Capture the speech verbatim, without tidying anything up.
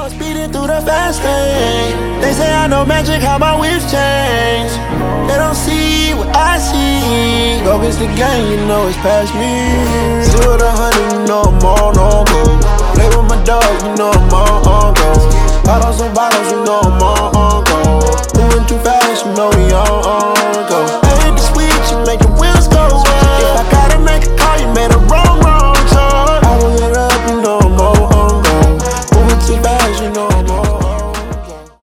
was speeding through the fast lane. They say I know magic, how my whips change. They don't see what I see. Dog is the game, you know it's past me. Zero to hundred, you know I'm on, on go. Play with my dog, you know I'm on, on go. Bottles on bottles, you know I'm on.